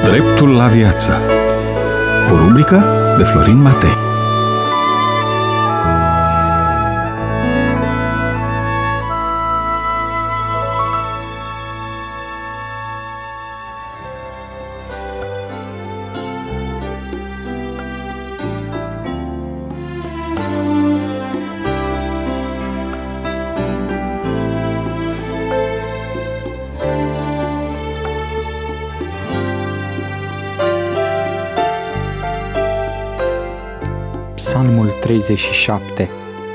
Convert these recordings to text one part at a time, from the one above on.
Dreptul la viață. O rubrică de Florin Matei. Psalmul 37.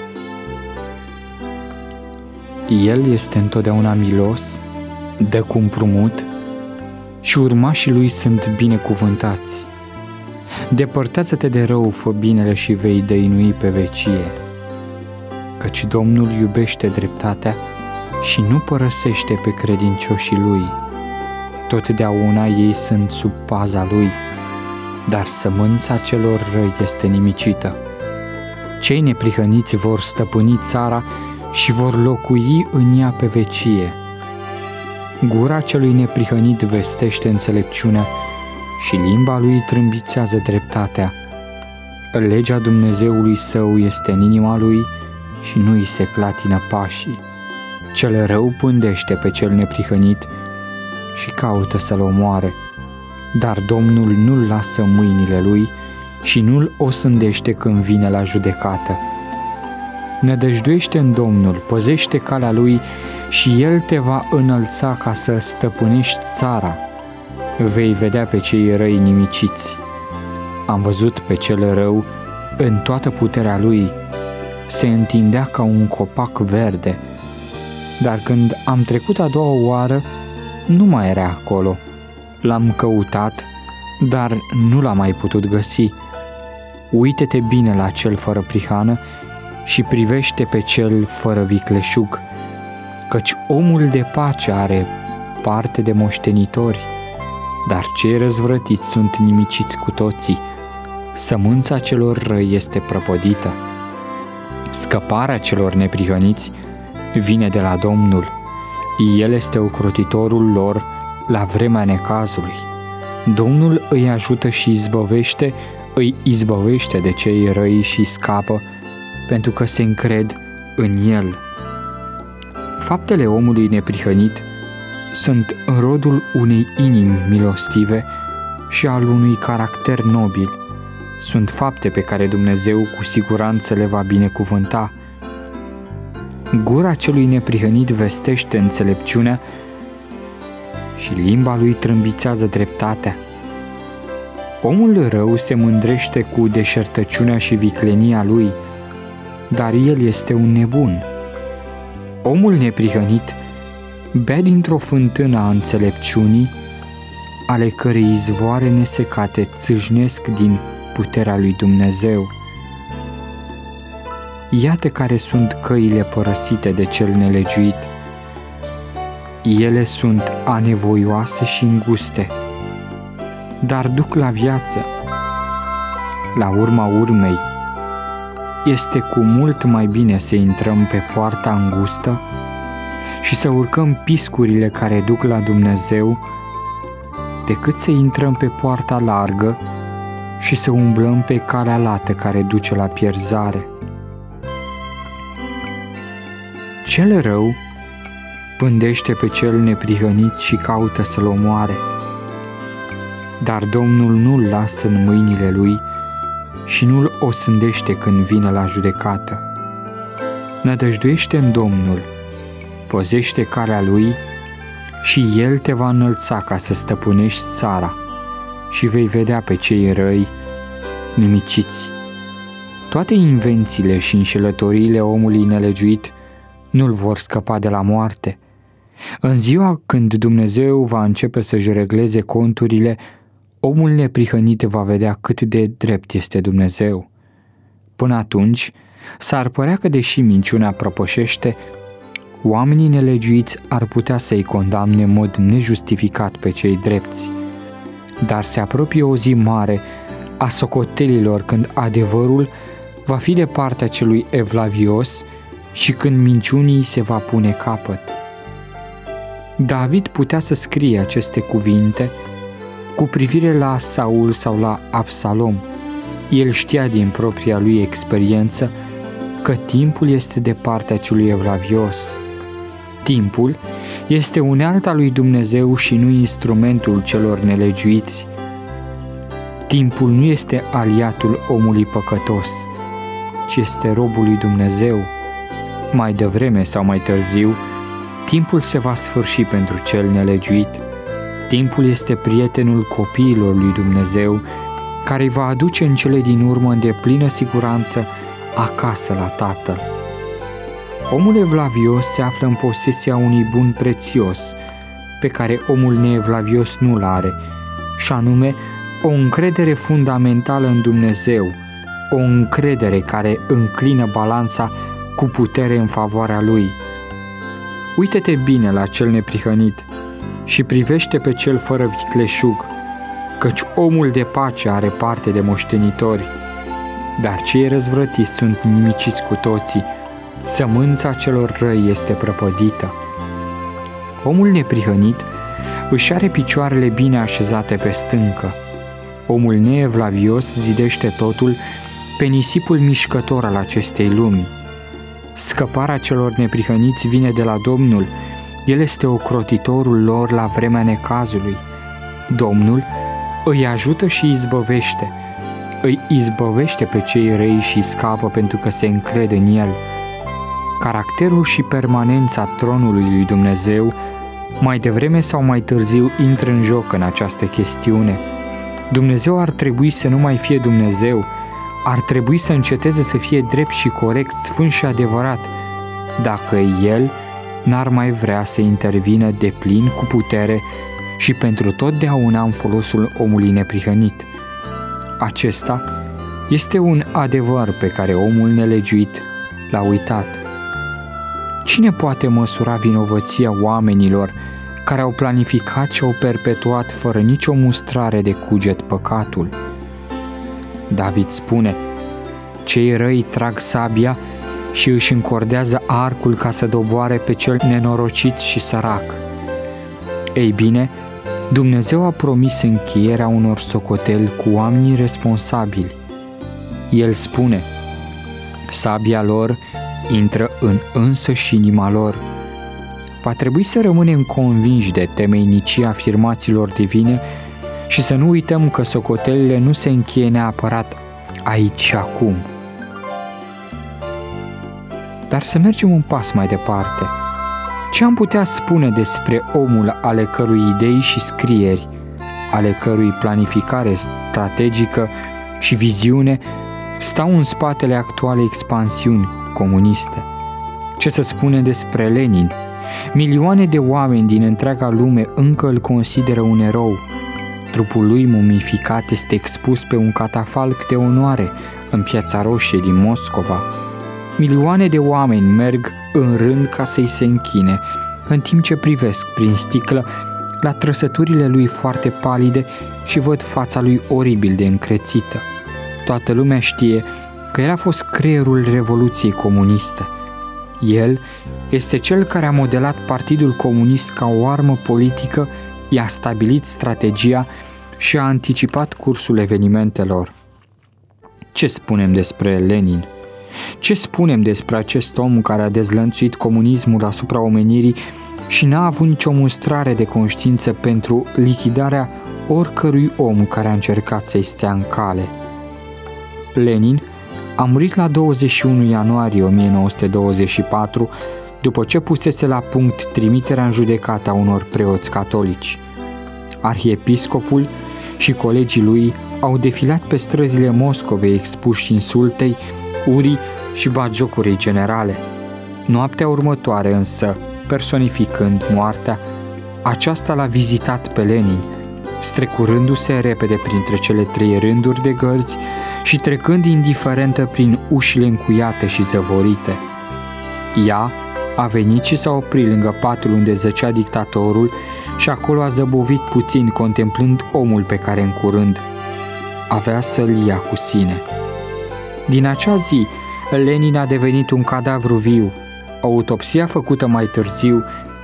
El este întotdeauna milos, dă cu împrumut și urmașii lui sunt binecuvântați. Depărtează-te de rău, fă binele și vei dăinui pe vecie. Căci Domnul iubește dreptatea și nu părăsește pe credincioșii lui. Totdeauna ei sunt sub paza lui, dar sămânța celor răi este nimicită. Cei neprihăniți vor stăpâni țara și vor locui în ea pe vecie. Gura celui neprihănit vestește înțelepciunea și limba lui trâmbițează dreptatea. Legea Dumnezeului său este în inima lui și nu îi se clatină pașii. Cel rău pândește pe cel neprihănit și caută să-l omoare, dar Domnul nu-l lasă în mâinile lui și nu-l osândește când vine la judecată. Nădăjduiește în Domnul, păzește calea lui și el te va înălța ca să stăpânești țara. Vei vedea pe cei răi nimiciți. Am văzut pe cel rău în toată puterea lui, se întindea ca un copac verde, dar când am trecut a doua oară, nu mai era acolo. L-am căutat, dar nu l-am mai putut găsi. Uită-te bine la cel fără prihană și privește pe cel fără vicleșug, căci omul de pace are parte de moștenitori, dar cei răzvrătiți sunt nimiciți cu toții. Sămânța celor răi este prăpădită. Scăparea celor neprihăniți vine de la Domnul. El este ocrotitorul lor la vremea necazului. Domnul îi ajută și îi izbăvește de cei răi și scapă, pentru că se încred în el. Faptele omului neprihănit sunt rodul unei inimi milostive și al unui caracter nobil. Sunt fapte pe care Dumnezeu cu siguranță le va binecuvânta. Gura celui neprihănit vestește înțelepciunea și limba lui trâmbițează dreptatea. Omul rău se mândrește cu deșertăciunea și viclenia lui, dar el este un nebun. Omul neprihănit bea dintr-o fântână a înțelepciunii, ale cărei izvoare nesecate țâșnesc din puterea lui Dumnezeu. Iată care sunt căile părăsite de cel nelegiuit. Ele sunt anevoioase și înguste, dar duc la viață. La urma urmei, este cu mult mai bine să intrăm pe poarta îngustă și să urcăm piscurile care duc la Dumnezeu, decât să intrăm pe poarta largă și să umblăm pe calea lată care duce la pierzare. Cel rău pândește pe cel neprihănit și caută să-l omoare, dar Domnul nu-l lasă în mâinile lui și nu-l osândește când vine la judecată. Nădăjduiește în Domnul, păzește calea lui și el te va înălța ca să stăpânești țara și vei vedea pe cei răi nimiciți. Toate invențiile și înșelătoriile omului nelegiuit nu-l vor scăpa de la moarte. În ziua când Dumnezeu va începe să-și regleze conturile, omul neprihănit va vedea cât de drept este Dumnezeu. Până atunci, s-ar părea că deși minciuna propășește, oamenii nelegiuiți ar putea să-i condamne în mod nejustificat pe cei drepți. Dar se apropie o zi mare a socotelilor când adevărul va fi de partea celui evlavios și când minciunii se va pune capăt. David putea să scrie aceste cuvinte cu privire la Saul sau la Absalom. El știa din propria lui experiență că timpul este de partea celui evlavios. Timpul este unealta lui Dumnezeu și nu instrumentul celor nelegiuiți. Timpul nu este aliatul omului păcătos, ci este robul lui Dumnezeu. Mai devreme sau mai târziu, timpul se va sfârși pentru cel nelegiuit. Timpul este prietenul copiilor lui Dumnezeu, care îi va aduce în cele din urmă în deplină siguranță acasă la Tatăl. Omul evlavios se află în posesia unui bun prețios, pe care omul neevlavios nu-l are, și anume o încredere fundamentală în Dumnezeu, o încredere care înclină balanța cu putere în favoarea lui. Uită-te bine la cel neprihănit și privește pe cel fără vicleșug, căci omul de pace are parte de moștenitori, dar cei răzvrătiți sunt nimiciți cu toții, sămânța celor răi este prăpădită. Omul neprihănit își are picioarele bine așezate pe stâncă. Omul neevlavios zidește totul pe nisipul mișcător al acestei lumi. Scăparea celor neprihăniți vine de la Domnul, El este ocrotitorul lor la vremea necazului. Domnul îi ajută și îi izbăvește pe cei răi și scapă pentru că se încrede în El. Caracterul și permanența tronului lui Dumnezeu mai devreme sau mai târziu intră în joc în această chestiune. Dumnezeu ar trebui să nu mai fie Dumnezeu, ar trebui să înceteze să fie drept și corect, sfânt și adevărat, dacă El n-ar mai vrea să intervină deplin cu putere și pentru totdeauna în folosul omului neprihănit. Acesta este un adevăr pe care omul nelegiuit l-a uitat. Cine poate măsura vinovăția oamenilor care au planificat și au perpetuat fără nicio mustrare de cuget păcatul? David spune: cei răi trag sabia și își încordează arcul ca să doboare pe cel nenorocit și sărac. Ei bine, Dumnezeu a promis încheierea unor socoteli cu oamenii responsabili. El spune: sabia lor intră în însăși inima lor. Va trebui să rămânem convinși de temeinicia afirmațiilor divine și să nu uităm că socotelile nu se încheie neapărat aici și acum. Dar să mergem un pas mai departe. Ce am putea spune despre omul ale cărui idei și scrieri, ale cărui planificare strategică și viziune stau în spatele actualei expansiuni comuniste? Ce să spune despre Lenin? Milioane de oameni din întreaga lume încă îl consideră un erou. Trupul lui mumificat este expus pe un catafalc de onoare în Piața Roșie din Moscova. Milioane de oameni merg în rând ca să-i se închine, în timp ce privesc prin sticlă la trăsăturile lui foarte palide și văd fața lui oribil de încrețită. Toată lumea știe că el a fost creierul Revoluției Comuniste. El este cel care a modelat Partidul Comunist ca o armă politică, i-a stabilit strategia și a anticipat cursul evenimentelor. Ce spunem despre Lenin? Ce spunem despre acest om care a dezlănțuit comunismul asupra omenirii și n-a avut nicio mustrare de conștiință pentru lichidarea oricărui om care a încercat să-i stea în cale? Lenin a murit la 21 ianuarie 1924, după ce pusese la punct trimiterea în judecată a unor preoți catolici. Arhiepiscopul și colegii lui au defilat pe străzile Moscovei expuși insultei, urii și bagiocurii generale. Noaptea următoare însă, personificând moartea, aceasta l-a vizitat pe Lenin, strecurându-se repede printre cele 3 rânduri de gărzi și trecând indiferentă prin ușile încuiate și zăvorite. Ea a venit și s-a oprit lângă patul unde zăcea dictatorul și acolo a zăbovit puțin contemplând omul pe care în curând avea să-l ia cu sine. Din acea zi, Lenin a devenit un cadavru viu. Autopsia făcută mai târziu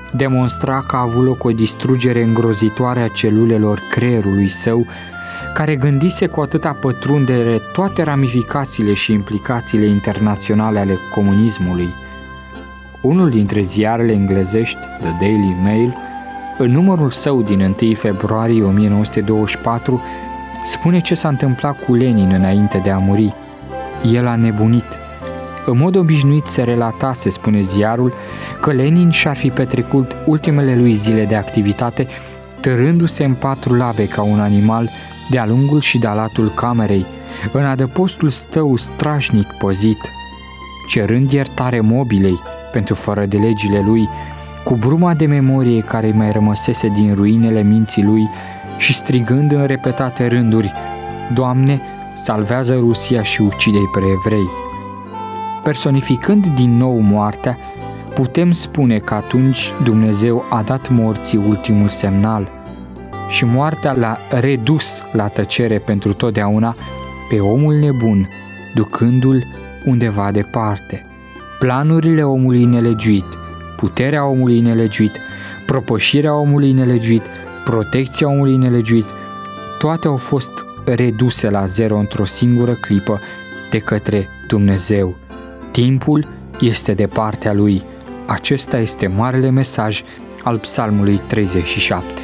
demonstra că a avut loc o distrugere îngrozitoare a celulelor creierului său, care gândise cu atâta pătrundere toate ramificațiile și implicațiile internaționale ale comunismului. Unul dintre ziarele englezești, The Daily Mail, în numărul său din 1 februarie 1924, spune ce s-a întâmplat cu Lenin înainte de a muri. El a nebunit. În mod obișnuit se relatase, spune ziarul, că Lenin și-ar fi petrecut ultimele lui zile de activitate târându-se în 4 labe ca un animal de-a lungul și de-a latul camerei, în adăpostul stău strașnic păzit, cerând iertare mobilei pentru fără de legile lui, cu bruma de memorie care îi mai rămăsese din ruinele minții lui și strigând în repetate rânduri: Doamne, salvează Rusia și ucide-i pe evrei. Personificând din nou moartea, putem spune că atunci Dumnezeu a dat morții ultimul semnal și moartea l-a redus la tăcere pentru totdeauna pe omul nebun, ducându-l undeva departe. Planurile omului nelegiuit, puterea omului nelegiuit, propășirea omului nelegiuit, protecția omului nelegiuit, toate au fost reduse la zero într-o singură clipă de către Dumnezeu. Timpul este de partea lui. Acesta este marele mesaj al Psalmului 37.